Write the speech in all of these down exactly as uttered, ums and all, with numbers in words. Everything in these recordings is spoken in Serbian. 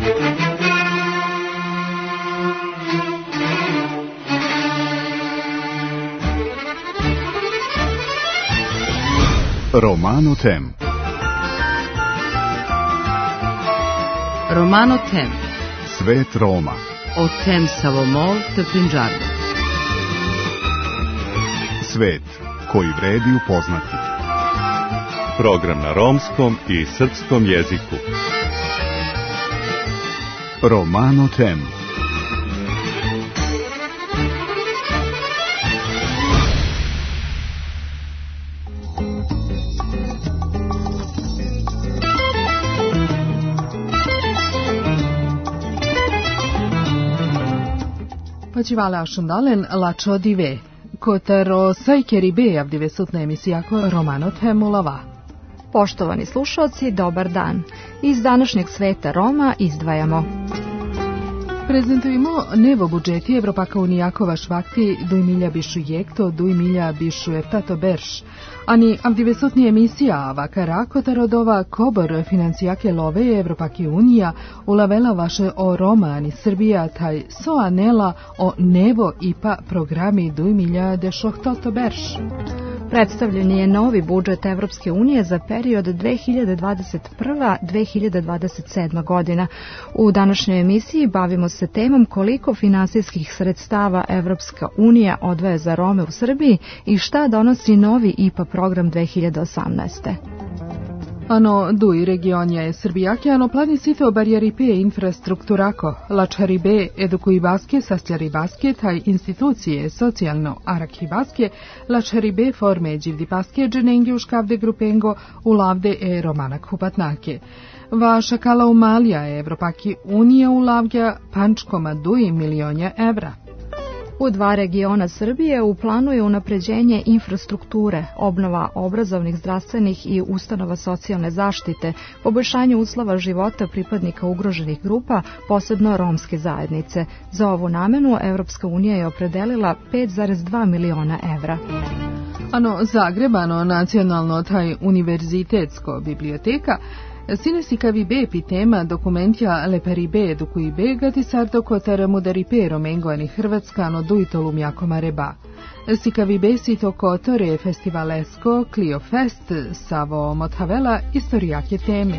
Romano Tem. Romano Tem. Svet Roma. O tem Savomol të Punjabi. Svet koji vredi upoznati. Program na romskom i srpskom jeziku. Romano Tem. Почивала шундален лачо диве, котаро sajkeri be avdivesutna emisija ko Romano Temulava. Poštovani slušalci, dobar dan. Iz današnjeg sveta Roma izdvajamo. Prezentujemo nevo budžeti Evropaka Unijakova švakti duj milja bišu jekto, duj milja bišu eftato berš. Ani avdivesutni emisija avakara kotarodova kobor financijake love Evropaki Unija ulavela vaše o Roma ani Srbija taj so anela o nevo ipa programi duj milja dešohtoto berš. Predstavljen je novi budžet Evropske unije za period dve hiljade dvadeset prva do dve hiljade dvadeset sedma godina. U današnjoj emisiji bavimo se temom koliko finansijskih sredstava Evropska unija odvaja za Rome u Srbiji i šta donosi novi I P A program dve hiljade osamnaeste. Ano duj regionja je Srbijake, ano plani sito barijeri pe infrastrukturako, lačari be edukuj baske, sastljari baske, taj institucije socijalno arakhi baske, lačari be forme dživdi baske, dženengi uškavde grupengo, ulavde e romanak hupatnake. Vaša kala umalja je Evropaki unija ulavlja pančkoma duj milionja evra. U dva regiona Srbije u planu je unapređenje infrastrukture, obnova obrazovnih, zdravstvenih i ustanova socijalne zaštite, poboljšanje uslova života pripadnika ugroženih grupa, posebno romske zajednice. Za ovu namenu Evropska unija je opredelila pet zarez dva miliona evra. Ano Zagrebano nacionalno taj univerzitetsko biblioteka Sinesikavi be pitema dokumentja lepari be edukuj be gati sarto kotar mudari pe romengoani Hrvatskano dujtolum jakoma reba. Sikavi be sito kotore festivalesko Clio Fest savo mothavela istorijake teme.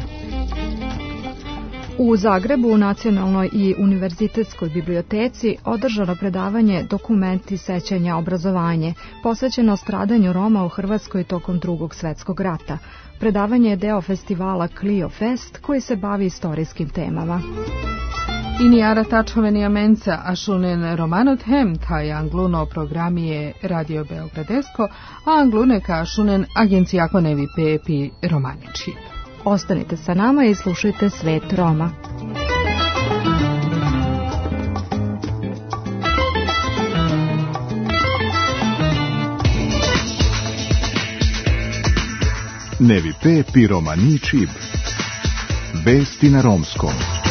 U Zagrebu u Nacionalnoj i univerzitetskoj biblioteci održano predavanje Dokumenti sećanja obrazovanje, posvećeno stradanju Roma u Hrvatskoj tokom Drugog svjetskog rata. Predavanje je deo festivala Clio Fest koji se bavi istorijskim temama. Iniara tačoveni amenca ašunen Romanot hem taj angluno programije Radio Beogradesko, a anglune ka ašunen agencijako nevi pepi romaniči. Ostanite sa nama i slušajte Svet Roma. Nevi pepi romaničib. Vesti na romskom.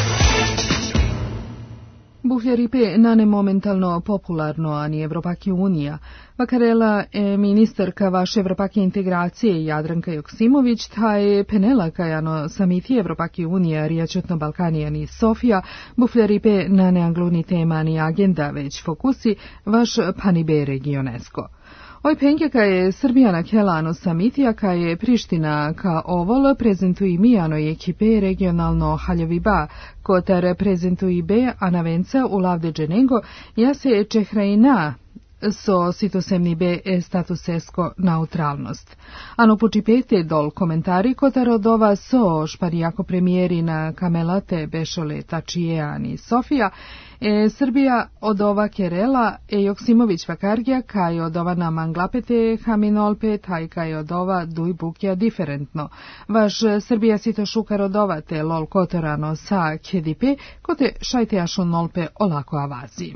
Buhljari pe nane momentalno popularno, ani Evropaki unija. Vakarela je ministarka vaše Evropake integracije Jadranka Joksimović, ta je penela kajano samiti Evropaki unija Rijačutno Balkanijani Sofija, buhljari pe nane angluni tema ani agenda već fokusi vaš pani be regionesko. Oj penjaka je Srbijana kelano samitija ka je Priština ka ovol prezentui mijano ekipe regionalno haljoviba, kotar prezentui be anavenca u lavde dženengo, ja se čehrajna so sitosemni be e statusesko neutralnost. Ano počipete dol komentari kotar od ova so šparijako premijeri na kamelate bešole tačijani Sofija, e Srbija od ova kerela e Joksimović vakargija kaj od ova na manglapete haminolpe taj kaj od ova duj bukja diferentno. Vaš Srbija sito šukar od ova te lol kotorano sa kedipe kote šajte ašonolpe olako avazi.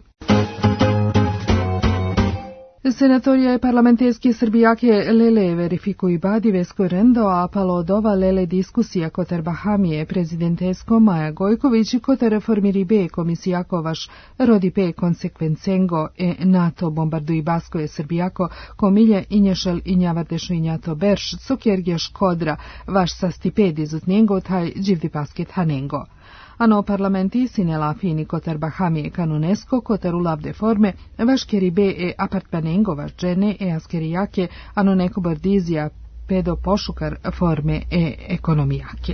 Senatorija je parlamentarske Srbijake lele verifikuj badi vesko rendo apalo od ova lele diskusija kotar Bahamije prezidentesko Maja Gojković i kotar reformiri be komisijako vaš rodi pe konsekvencengo e NATO bombarduj basko je Srbijako komilje inješel injavardešo injato berš cukjergje škodra vaš sa stipedi zutnjengo taj dživdi basket hanengo. Ano parlamenti sinela fini kotar Bahamije kan UNESCO kotar ulavde forme vaškeri be e apartmanengo vašđene e askerijake ano neko bordizija pedo pošukar forme e ekonomijake.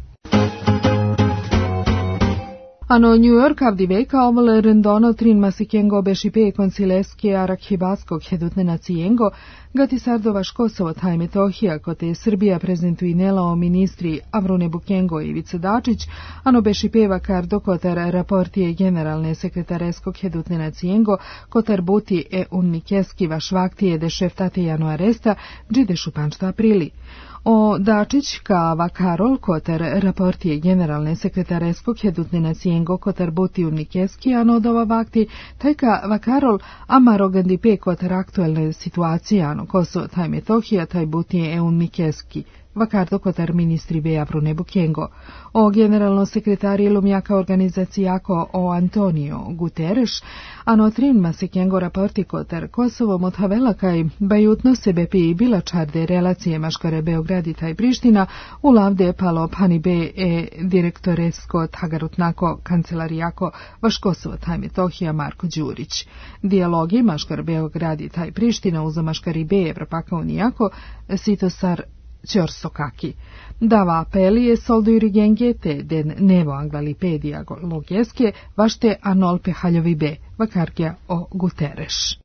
Ano New York avdiveka ovole rendono trin masikengo bešipe koncileske arakhibaskog hedutne nacijengo, gati sardovaš Kosovo taj Metohija, kote Srbija prezentuinela o ministri Avrune Bukengo i Ivica Dačić, ano bešipeva kar dokotar raportije generalne sekretareskog hedutne nacijengo, kotar buti e unnikeski vašvaktije de šeftati jano aresta, džide šupančta aprili. O Dačić ka vakarol kotar raportije generalne sekretareskog hedutne nacijengo kotar buti unnikeski ano dova vakti, taj ka vakarol amarogandi pe kotar aktuelne situacije ano Kosovo taj Metohija taj buti e unnikeski. Vakardo kotar ministri be Avrune Bukengo. O generalno sekretari Lumjaka organizacijako o Antonio Guterres, ano trin masikengo raporti kotar Kosovo mothavela kaj bajutno sebe pi bilačarde relacije maškare Beograd i taj Priština, u lavde palo pani be e direktoresko tagarutnako kancelarijako vaš Kosovo taj Metohija Marko Đurić. Dijalogi maškar Beograd i taj Priština uza maškari be Evropaka unijako sitosar Ćorsokaki. Dava apelije soldo irigengete den nevo anglalipedija logeske vašte anolpe haljovi be, vakarkja o Guterres.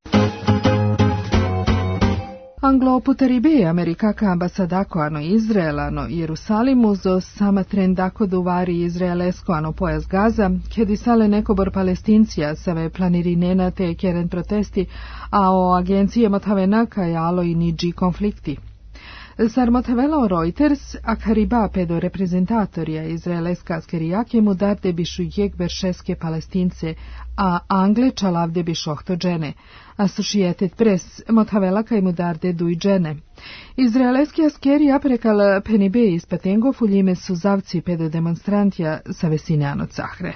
Anglo-putari be Amerikaka ambasadako ano Izraelano Jerusalimu zo sama trendako duvari izraelesko ano pojas Gaza, kedi sale nekobor palestincija save planirinena te keren protesti, a o agencije motavenaka jalo i niđi konflikti. Sar motavelao Reuters, a kariba pedo reprezentatorija izraeleska askerijake mu darde bišu jek beršeske palestince, a Angle čalavde bišu ohto džene. Associated Press motavela kaj mu darde duj džene. Izraeleski askeri aprekal penibe ispatengo fuljime su zavci pedo demonstrantija sa vesine ano cahre.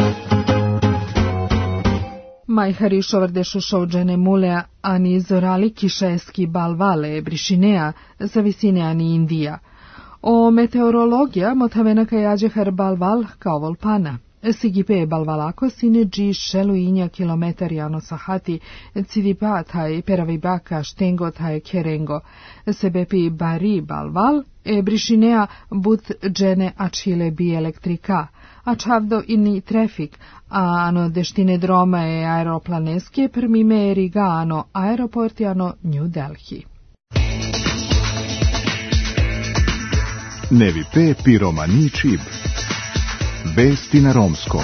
Majhari šovrdešu šođene mulea ani zorali kišeski balvale brišinea sa visine ani Indija. O meteorologija motavena kajađe har balval kao volpana. Sigipe balvalako sine dži šelu inja kilometar jano sahati cidipa taj peravibaka štengo taj kerengo. Sebepi bari balval e brišinea but džene ačile bi elektrika. A čavdo inni trafik, a ano deštine droma e aeroplaneske prmime riga ano aeroporti ano New Delhi. Nevi pe piromani čib. Vesti na romskom.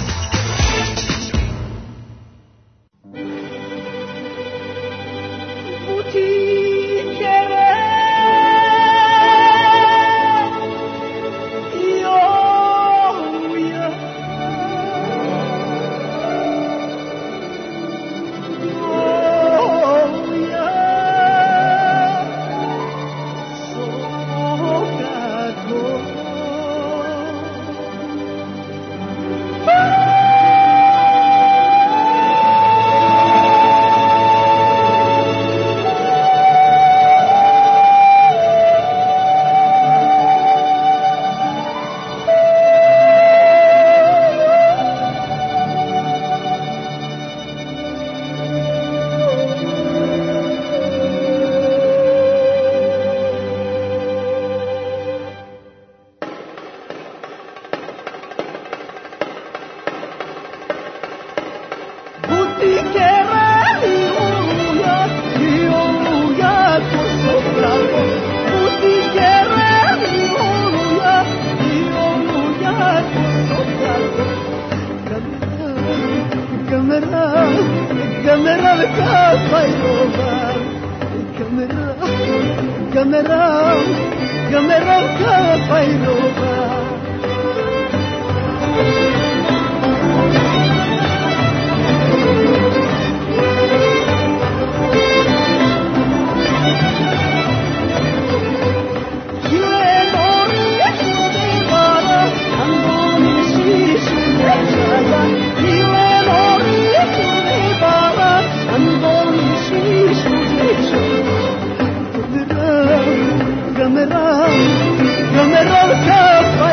Gamera, gamera,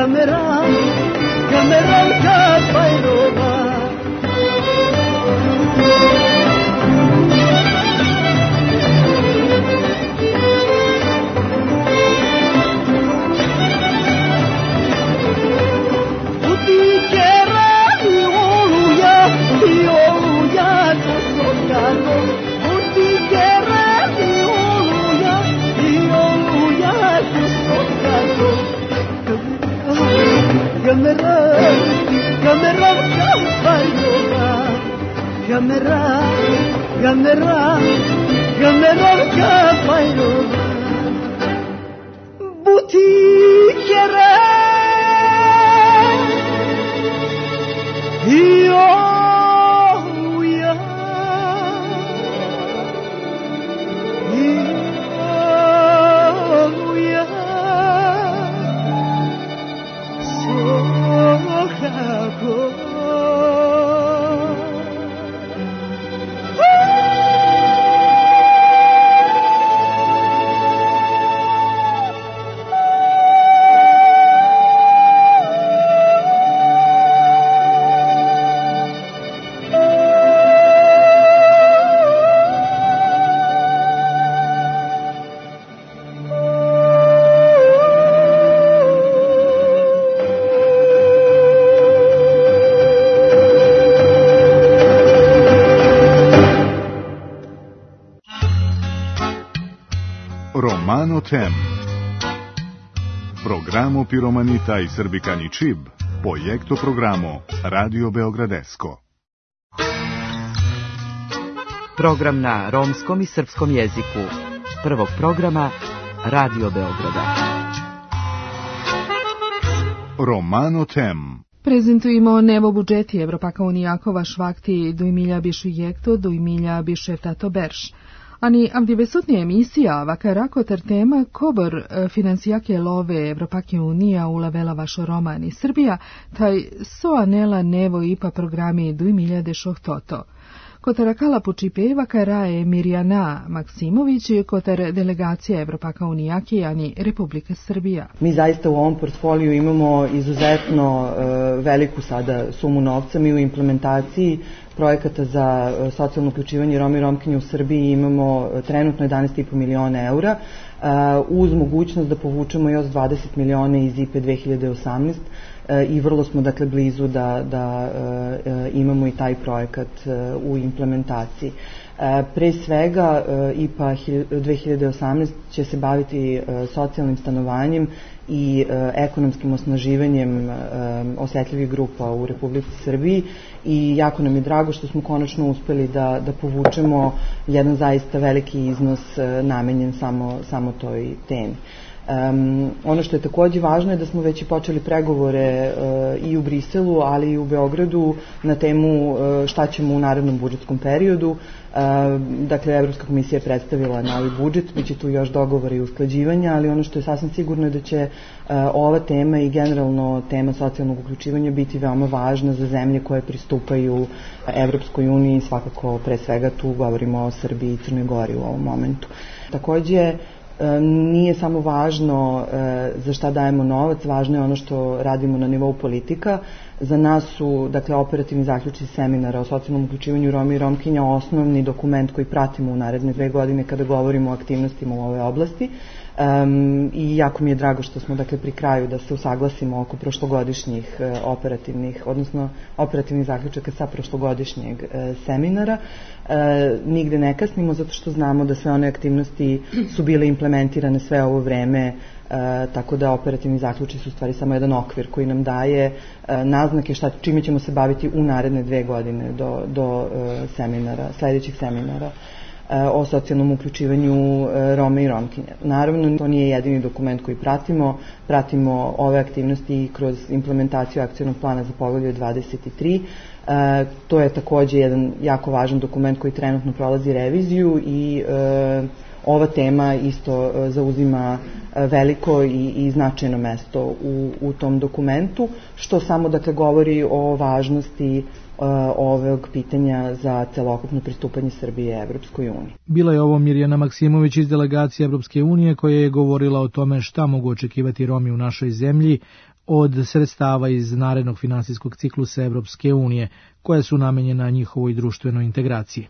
Gamera, gamera ka pairova. Uti kera oluya, oluya tosokano. Uti kera oluya, oluya tosokano. Gamera, gamera ka pairova. Gamera, gamera, gamera ka pairova. Buti kera io ya io ya so kako Romano Tem. Programo Piromanita i Srbikani Čib, projekto programo Radio Beogradesko. Program na romskom i srpskom jeziku. Prvog programa Radio Beograda. Romano Tem. Prezentujemo nevo budžeti Evropaka Unijakova švakti do Emilja bišu jekto, do Emilja bišu tato berš. Ani avdivesutni emisija vakarakotar tema kobor financijake love Evropake Unija ulavela vašo Roman i Srbija, taj so anela nevo ipa programi do Emilja dešohtoto. Kotar Kalapučipe vakaraje Mirjana Maksimović, kotar delegacija Evropaka Unijake, ani Republika Srbija. Mi zaista u ovom portfoliju imamo izuzetno e, veliku sada sumu novca. Mi u implementaciji projekata za socijalno uključivanje Roma i Romkinja u Srbiji imamo trenutno jedanaest i po miliona eura, uz mogućnost da povučemo još dvadeset miliona iz I P E dve hiljade osamnaest i vrlo smo dakle blizu da, da imamo i taj projekat u implementaciji. Pre svega I P A dve hiljade osamnaest će se baviti socijalnim stanovanjem i ekonomskim osnaživanjem osetljivih grupa u Republici Srbiji i jako nam je drago što smo konačno uspeli da, da povučemo jedan zaista veliki iznos namenjen samo, samo toj temi. Um, ono što je takođe važno je da smo već i počeli pregovore uh, i u Briselu, ali i u Beogradu na temu uh, šta ćemo u narednom budžetskom periodu. Uh, dakle, Evropska komisija je predstavila novi budžet, biće tu još dogovora i usklađivanja, ali ono što je sasvim sigurno je da će uh, ova tema i generalno tema socijalnog uključivanja biti veoma važna za zemlje koje pristupaju Evropskoj uniji, svakako pre svega tu govorimo o Srbiji i Crnoj Gori u ovom momentu. Takođe, nije samo važno za šta dajemo novac, važno je ono što radimo na nivou politika. Za nas su, dakle, operativni zaključci seminara o socijalnom uključivanju Roma i Romkinja osnovni dokument koji pratimo u naredne dve godine kada govorimo o aktivnostima u ovoj oblasti. Um, i jako mi je drago što smo dakle pri kraju da se usaglasimo oko prošlogodišnjih uh, operativnih, odnosno operativnih zaključaka sa prošlogodišnjeg uh, seminara. Uh, nigde ne kasnimo zato što znamo da sve one aktivnosti su bile implementirane sve ovo vreme, uh, tako da operativni zaključci su u stvari samo jedan okvir koji nam daje uh, naznake šta, čime ćemo se baviti u naredne dve godine do, do uh, seminara, sledećih seminara o socijalnom uključivanju Roma i Romkinja. Naravno, to nije jedini dokument koji pratimo. Pratimo ove aktivnosti kroz implementaciju akcionog plana za poglavlje dvadeset tri. E, to je takođe jedan jako važan dokument koji trenutno prolazi reviziju i e, ova tema isto zauzima veliko i, i značajno mesto u, u tom dokumentu, što samo dakle govori o važnosti ovog pitanja za celokupno pristupanje Srbije Evropskoj uniji. Bila je ovo Mirjana Maksimović iz delegacije Evropske unije koja je govorila o tome šta mogu očekivati Romi u našoj zemlji od sredstava iz narednog finansijskog ciklusa Evropske unije, koja su namenjena njihovoj društvenoj integraciji.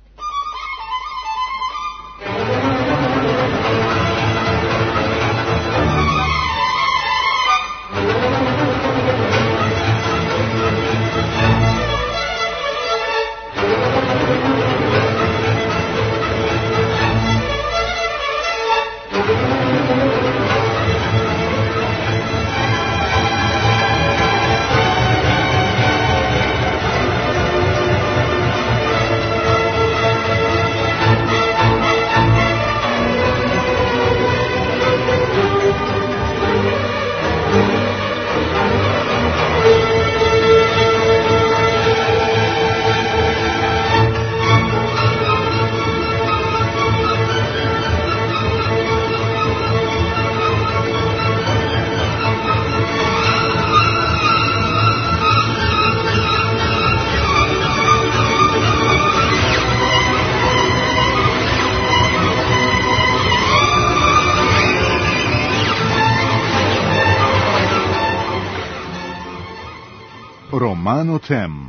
Romano Tem.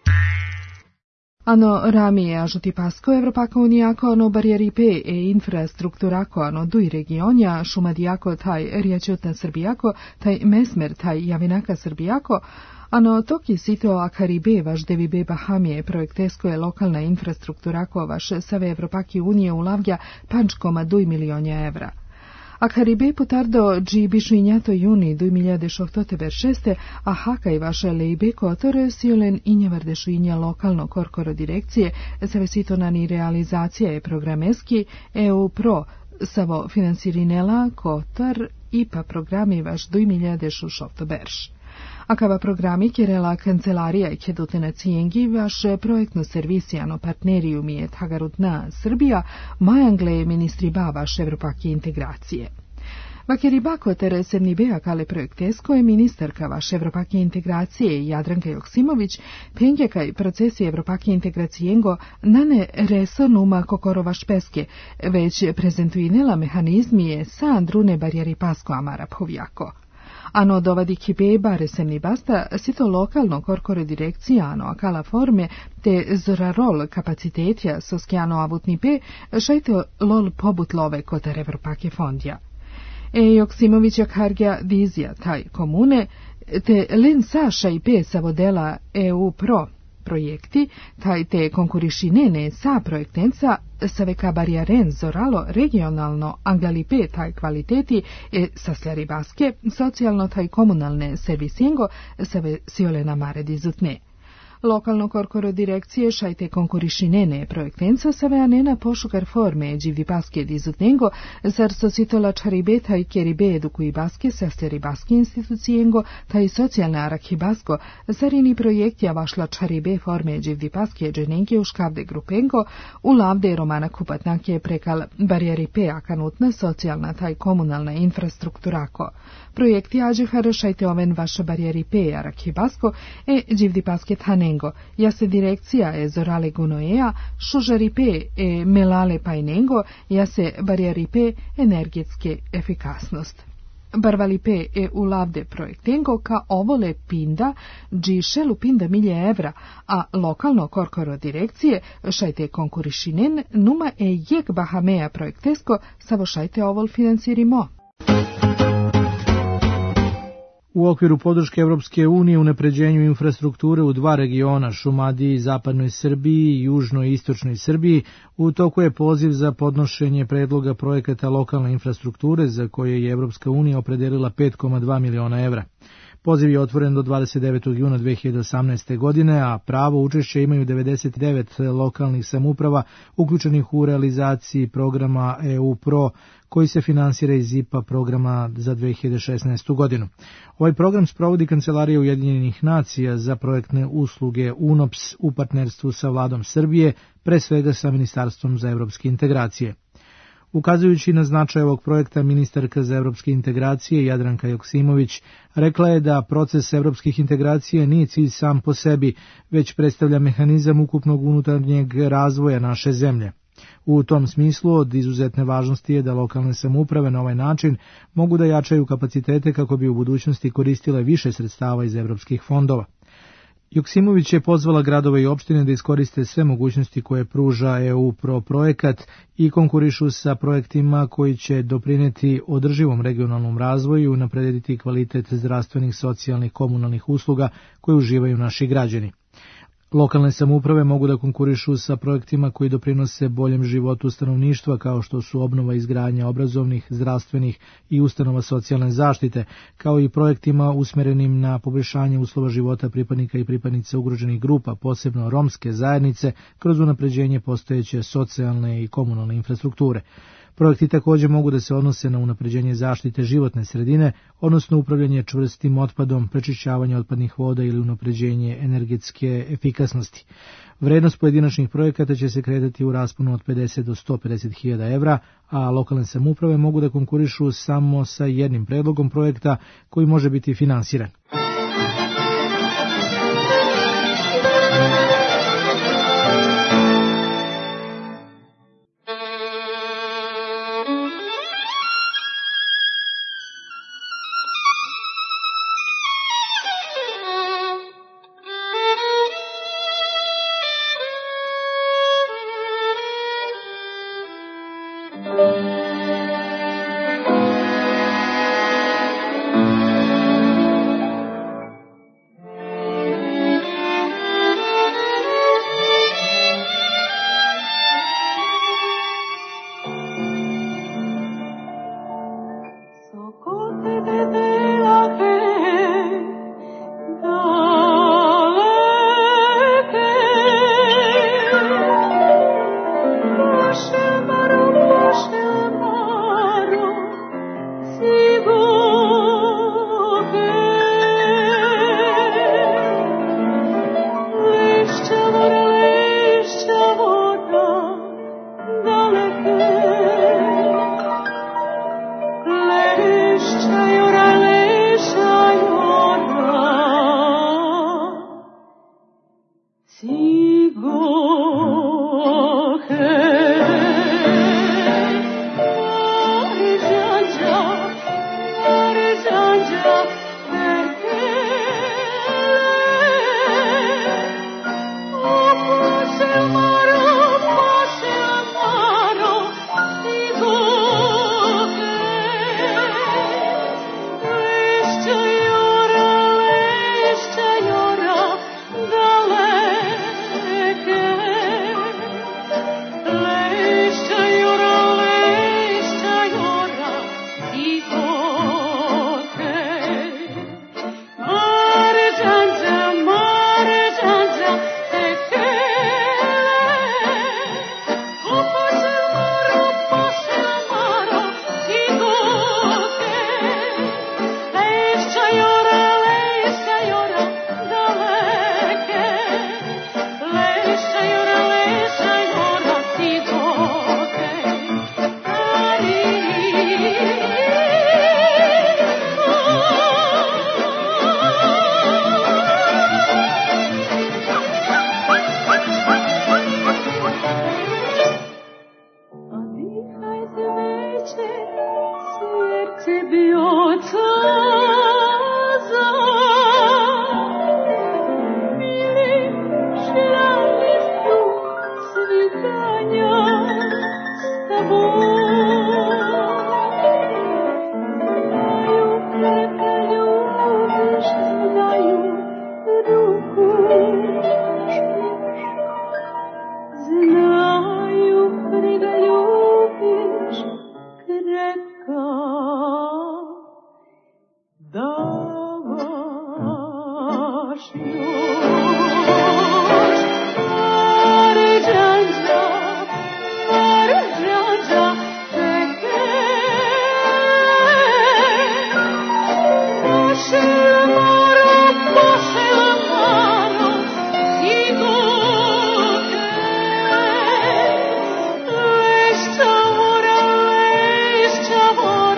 Ano rami ažuti pasko Evropaka unijako ano barijeripe e infrastrukturako ano duj regionja šumadijako taj riječutna Srbijako taj mesmer taj javinaka Srbijako ano toki sito akaribe vaš devibe Bahamije projektesko je lokalna infrastrukturako vaš save Evropaki unije ulavlja pančkoma duj milionja evra. A Karibe putardo gi bišinjato juni du miljade šohtoteber šeste, a hakaj vaše leibe kotore siolen injevardešinja lokalno korkoro direkcije, savesitonani realizacija je programeski E U Pro, savo finansirinela kotar I pa programi vaš du miljade šohtoberš. Akava programi kerela kancelarija i kedutena cijengi vaš projektno servisijano partnerijum je Tagarutna Srbija, majangle ministri ba vaš Evropaki integracije. Vakeribako teresevni bea kale projektesko je ministarka vaš Evropaki integracije Jadranka Joksimović, penjekaj procesi Evropaki integracijengo nane resornuma kokorova špeske, već prezentuinela mehanizmije sa andrune barijeri pasko amara povjako. Ano dovadi kibe baresemni basta sito lokalno korkore direkcija ano akala forme te zorarol kapacitetia soskiano avutni pe šajte lol pobut love kotar Evropake fondja. E Joksimovića kargja vizija taj komune te len sa šajpe savodela E U Pro projekti, taj te konkurišinene sa projektenca saveka barijaren zoralo regionalno anglalipe taj kvaliteti e saslari baske, socijalno taj komunalne servisingo save siolena mare dizutne. Lokalno korkoro direkcije šajte konkurišinene projektenca save anena pošukar forme dživdi baske dizutnengo, zar sositola čaribe taj keribe edukuji baske sasteri baske institucijengo, taj socijalne arakhi basko, zarini projektja vašla čaribe forme dživdi baske dženenke u škavde grupengo, u lavde romana kupatnake prekal barijeripe akanutna socijalna taj komunalna infrastrukturako. Projekti ađehara šajte oven vaša barijeripe arakhi basko e dživdi baske tanengo. Ja se direkcija e zorale gunoea, šužaripe e melale pajnengo, ja se barijeripe energetske efikasnost. Barvalipe e ulavde projektengo ka ovole pinda, dži šelu pinda milje evra, a lokalno korkoro direkcije šajte konkurišinen numa e jek bahamea projektesko savo šajte ovol financirimo. U okviru podrške Evropske unije unapređenju infrastrukture u dva regiona, Šumadiji, Zapadnoj Srbiji i Južnoj i Istočnoj Srbiji, u toku je poziv za podnošenje predloga projekata lokalne infrastrukture za koje je Evropska unija opredelila pet zarez dva miliona evra. Poziv je otvoren do dvadeset devetog juna dve hiljade osamnaeste. godine, a pravo učešća imaju devedeset devet lokalnih samouprava uključenih u realizaciji programa E U Pro, koji se finansira iz I P A programa za dve hiljade šesnaestu. godinu. Ovaj program sprovodi Kancelarija Ujedinjenih nacija za projektne usluge U N O P S u partnerstvu sa vladom Srbije, pre svega sa Ministarstvom za evropske integracije. Ukazujući na značaj ovog projekta, ministarka za evropske integracije Jadranka Joksimović rekla je da proces evropskih integracija nije cilj sam po sebi, već predstavlja mehanizam ukupnog unutarnjeg razvoja naše zemlje. U tom smislu od izuzetne važnosti je da lokalne samouprave na ovaj način mogu da jačaju kapacitete kako bi u budućnosti koristile više sredstava iz evropskih fondova. Joksimović je pozvala gradove i opštine da iskoriste sve mogućnosti koje pruža E U Pro projekat i konkurišu sa projektima koji će doprineti održivom regionalnom razvoju i unaprediti kvalitet zdravstvenih, socijalnih, komunalnih usluga koje uživaju naši građani. Lokalne samouprave mogu da konkurišu sa projektima koji doprinose boljem životu stanovništva, kao što su obnova i izgradnja obrazovnih, zdravstvenih i ustanova socijalne zaštite, kao i projektima usmerenim na poboljšanje uslova života pripadnika i pripadnica ugroženih grupa, posebno romske zajednice, kroz unapređenje postojeće socijalne i komunalne infrastrukture. Projekti također mogu da se odnose na unapređenje zaštite životne sredine, odnosno upravljanje čvrstim otpadom, prečišćavanje otpadnih voda ili unapređenje energetske efikasnosti. Vrednost pojedinačnih projekata će se kretati u rasponu od pedeset do sto pedeset hiljada evra, a lokalne samouprave mogu da konkurišu samo sa jednim predlogom projekta koji može biti finansiran.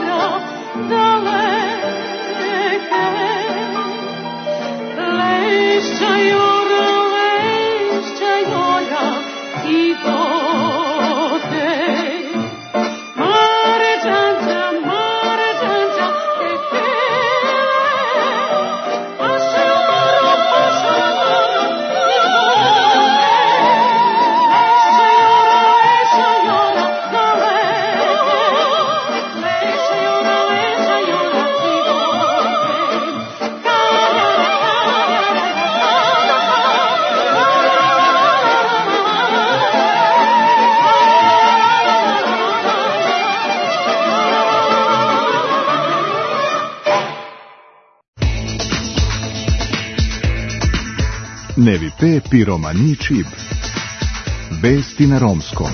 Lay Nevi pe piromanji čib. Vesti na romskom.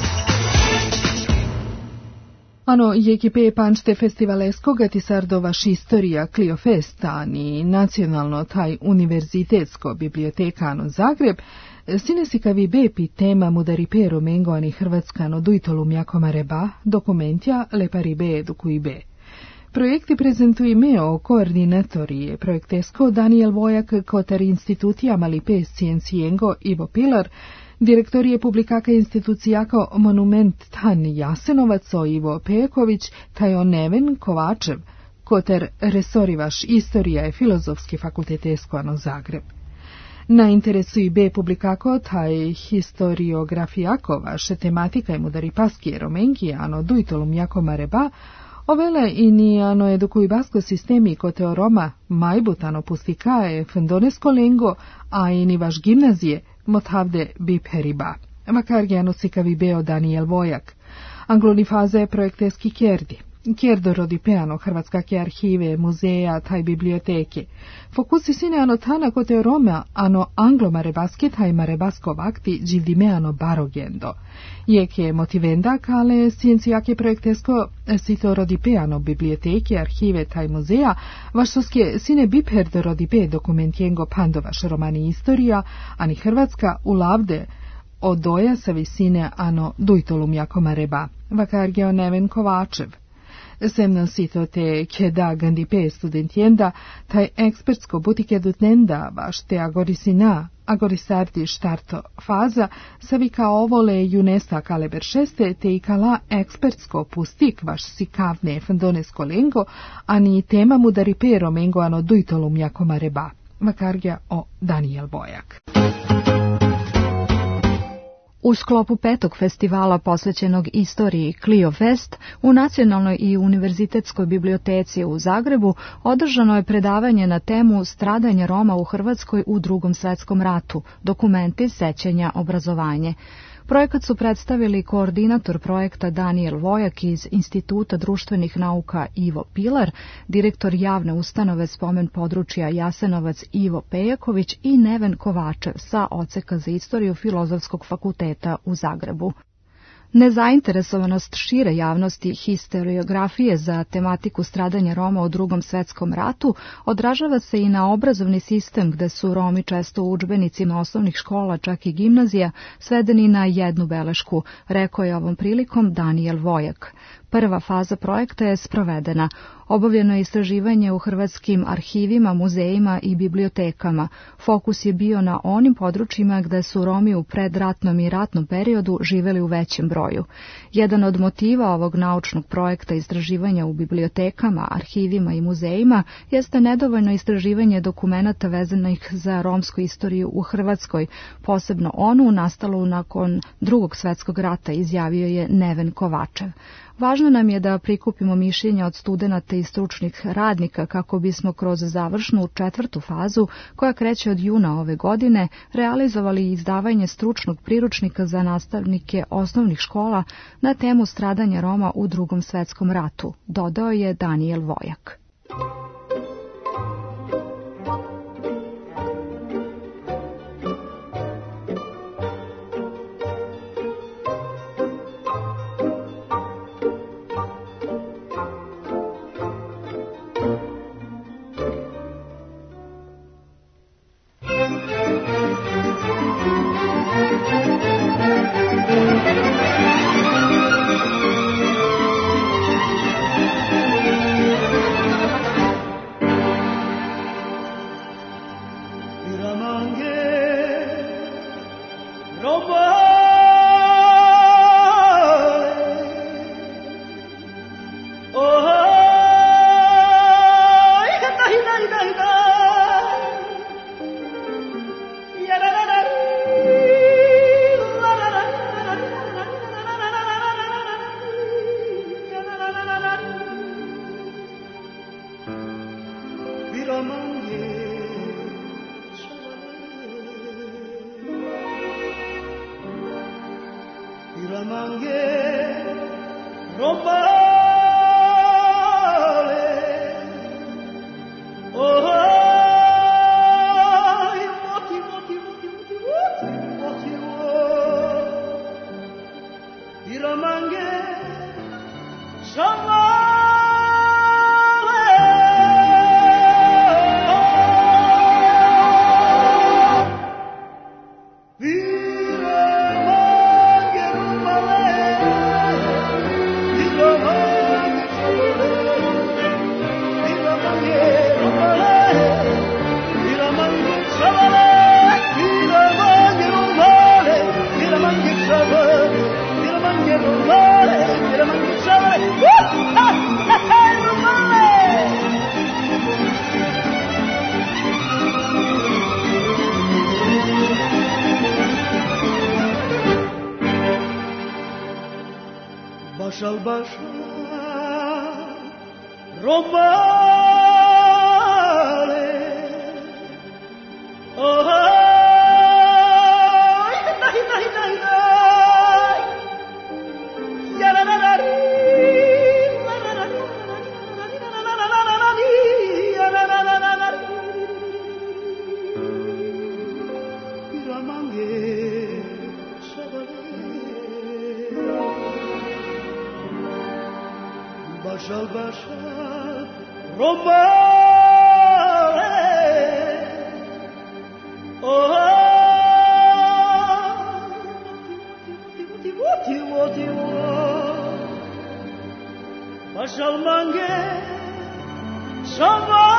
Ano je ki pe pančte festivaleskoga ti sardovaš istorija Clio Festa ni nacionalno taj univerzitetsko bibliotekano Zagreb, sine si kavi bepi tema mudaripero mengo ani hrvatskano dujtolum jakoma reba, dokumentja lepari be edukuj be. Projekti prezentuji meo koordinatorije projektesko Daniel Vojak kotar institutija Malipe Scienziengo Ivo Pilar, direktorije publikaka institucijako Monument Tan Jasenovac o Ivo Pejeković, tajo Neven Kovačev, kotar resorivaš istorija je filozofski fakultetesko ano Zagreb. Na interesu i be publikako taj historiografijako vaše tematika je mudari paskije romengi ano dujtolum jakoma reba, ovele ini ano edukuj basko sistemi kote Roma majbutano pustikaje fundonesko lengo, a ini vaš gimnazije motavde biperiba. Makargiano sikavi beo Daniel Vojak. Angloni faze projekteski kjerdi. Kjerdo rodi peano hrvatskake arhive, muzeja, taj biblioteke. Fokusi sine ano tana kote Roma, ano anglo marebaski taj marebasko vakti đivdimeano barogendo. Jeke motivenda kale sciencijake projektesko sito rodi peano biblioteke, arhive, taj muzeja, vašsoske sine biperdo rodi pe dokumentijengo pandovaš romani istorija, ani Hrvatska u lavde odoja sa visine ano dujtolum jakoma reba. Vakargeo Neven Kovačev. Semna sito te keda gandipe studentjenda, taj ekspertsko butike dutnenda baš te agorisina, agorisardi štarto faza, savi kao ovole junesta kaleber šeste te i kala ekspertsko pustik vaš si kavne fandonesko lengo, ani tema mudaripero mengo ano dujtolum jakoma reba. Makargja o Daniel Vojak. U sklopu petog festivala posvećenog istoriji Clio Fest u Nacionalnoj i univerzitetskoj biblioteci u Zagrebu održano je predavanje na temu Stradanje Roma u Hrvatskoj u Drugom svetskom ratu, dokumenti, sećanja, obrazovanje. Projekat su predstavili koordinator projekta Daniel Vojak iz Instituta društvenih nauka Ivo Pilar, direktor javne ustanove Spomen područja Jasenovac Ivo Pejeković i Neven Kovačev sa odseka za istoriju Filozofskog fakulteta u Zagrebu. Nezainteresovanost šire javnosti historiografije za tematiku stradanja Roma u Drugom svetskom ratu odražava se i na obrazovni sistem gde su Romi često u udžbenicima osnovnih škola, čak i gimnazija, svedeni na jednu belešku, rekao je ovom prilikom Daniel Vojak. Prva faza projekta je sprovedena. Obavljeno je istraživanje u hrvatskim arhivima, muzejima i bibliotekama. Fokus je bio na onim područjima gde su Romi u predratnom i ratnom periodu živeli u većem broju. Jedan od motiva ovog naučnog projekta istraživanja u bibliotekama, arhivima i muzejima jeste nedovoljno istraživanje dokumenata vezanih za romsku istoriju u Hrvatskoj, posebno onu nastalu nakon Drugog svjetskog rata, izjavio je Neven Kovačev. Važno nam je da prikupimo mišljenja od studenata i stručnih radnika kako bismo kroz završnu četvrtu fazu, koja kreće od juna ove godine, realizovali izdavanje stručnog priručnika za nastavnike osnovnih škola na temu stradanja Roma u Drugom svetskom ratu, dodao je Daniel Vojak. Moti, moti, moti, al baša robale oh dai dai dai dai ya la la la la la la ya la la la la piramange Başal başal robale oh tivo tivo tivo başal mange şavale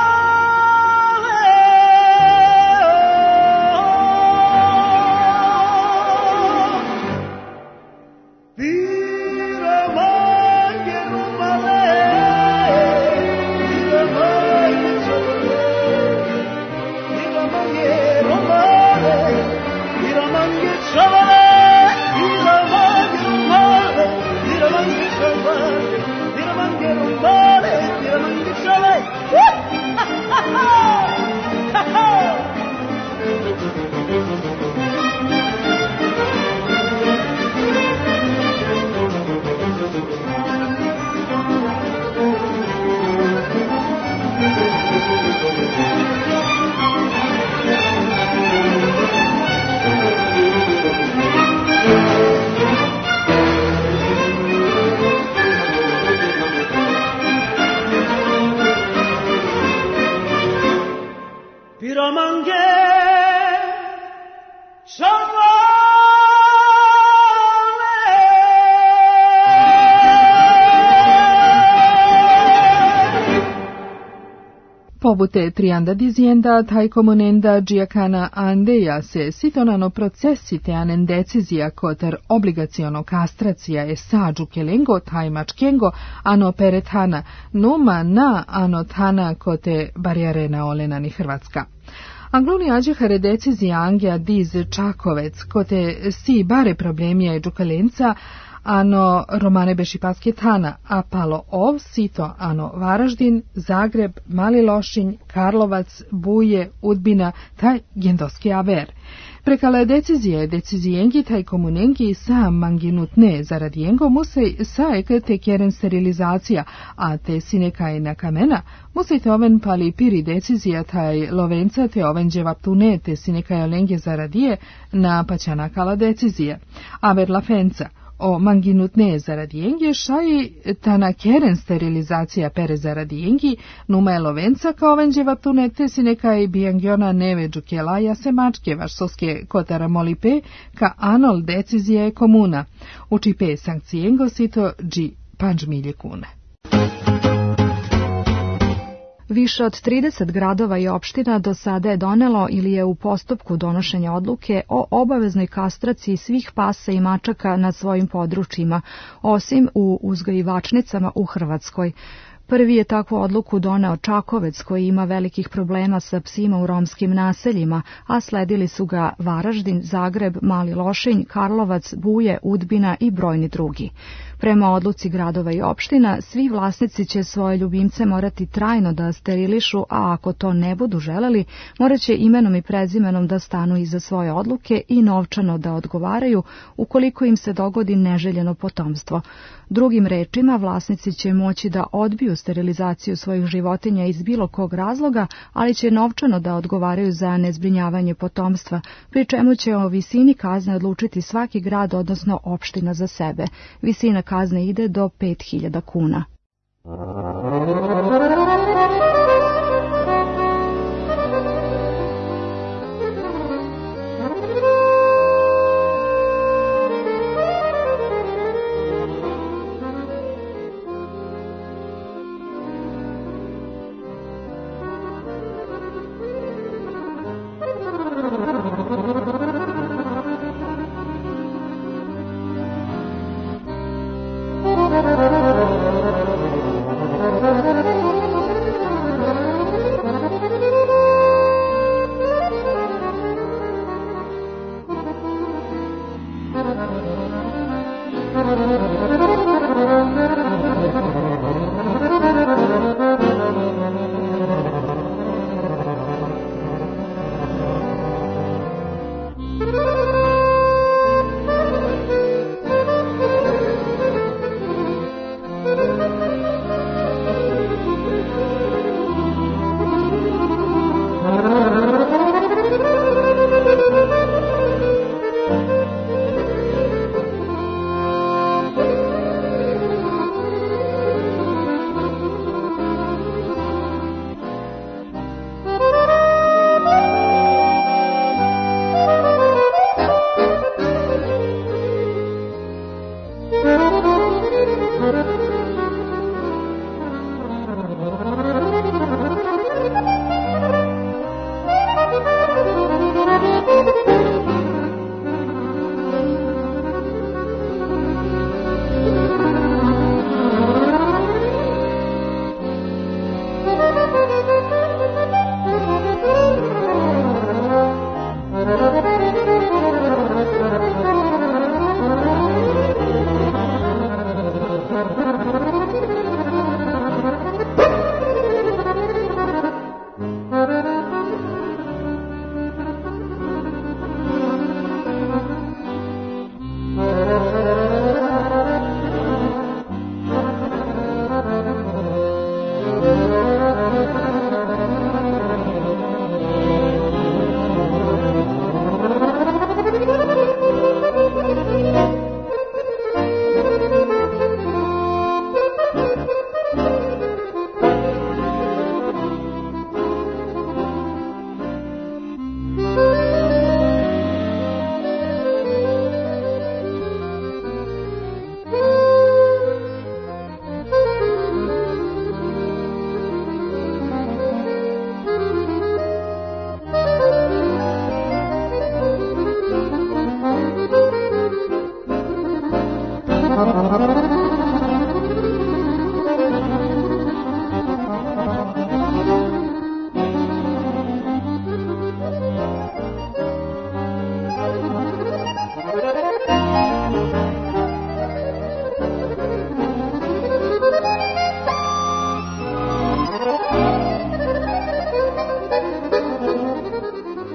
Piramange Pobute trianda dizienda taj komunenda giacana andeja se sitonano processi te anen decizia koter obligaciono castracija e sađu kelengo taj mačkengo ano peretana numa na ano tana kote barjarena olenani Hrvatska. Angluni ađehare decizija angea diz Čakovec kote si bare problemija e džukalenca ano Romane Bešipaske tana, a palo ov sito ano Varaždin, Zagreb, Mali Lošinj, Karlovac, Buje, Udbina, taj gendoski aver. Prekale decizije, decizijengi taj komunengi sa manginutne zaradijengo musej saek te kjeren sterilizacija, a te sinekaj na kamena, musej te oven pali piri decizija taj lovenca te oven dževaptune te sinekaj olenge zaradije na paćana kala decizije. Aver la fenca, o manginutne zaradijengi šaji tana keren sterilizacija pere zaradijengi numa je lovenca kao venđevaptune te si nekaj bijangiona neve džukelaja se mačke vašsoske kotara molipe ka anol decizije komuna. Učipe sankcijengo sito dži panđ milje kune. Više od trideset gradova i opština do sada je donelo ili je u postupku donošenja odluke o obaveznoj kastraciji svih pasa i mačaka na svojim područjima, osim u uzgajivačnicama u Hrvatskoj. Prvi je takvu odluku doneo Čakovec, koji ima velikih problema sa psima u romskim naseljima, a sledili su ga Varaždin, Zagreb, Mali Lošinj, Karlovac, Buje, Udbina i brojni drugi. Prema odluci gradova i opština, svi vlasnici će svoje ljubimce morati trajno da sterilišu, a ako to ne budu želeli, morat će imenom i prezimenom da stanu iza svoje odluke i novčano da odgovaraju ukoliko im se dogodi neželjeno potomstvo. Drugim rečima, vlasnici će moći da odbiju sterilizaciju svojih životinja iz bilo kog razloga, ali će novčano da odgovaraju za nezbrinjavanje potomstva, pri čemu će o visini kazne odlučiti svaki grad, odnosno opština za sebe. Visina kazne ide do pet hiljada kuna.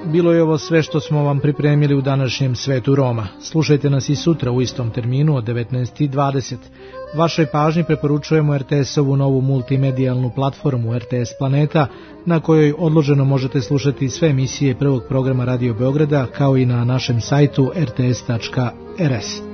bilo je ovo sve što smo vam pripremili u današnjem Svetu Roma. Slušajte nas i sutra u istom terminu od devetnaest i dvadeset. Vašoj pažnji preporučujemo er te es-ovu novu multimedijalnu platformu er te es Planeta, na kojoj odloženo možete slušati sve emisije prvog programa Radio Beograda, kao i na našem sajtu er te es tačka er es.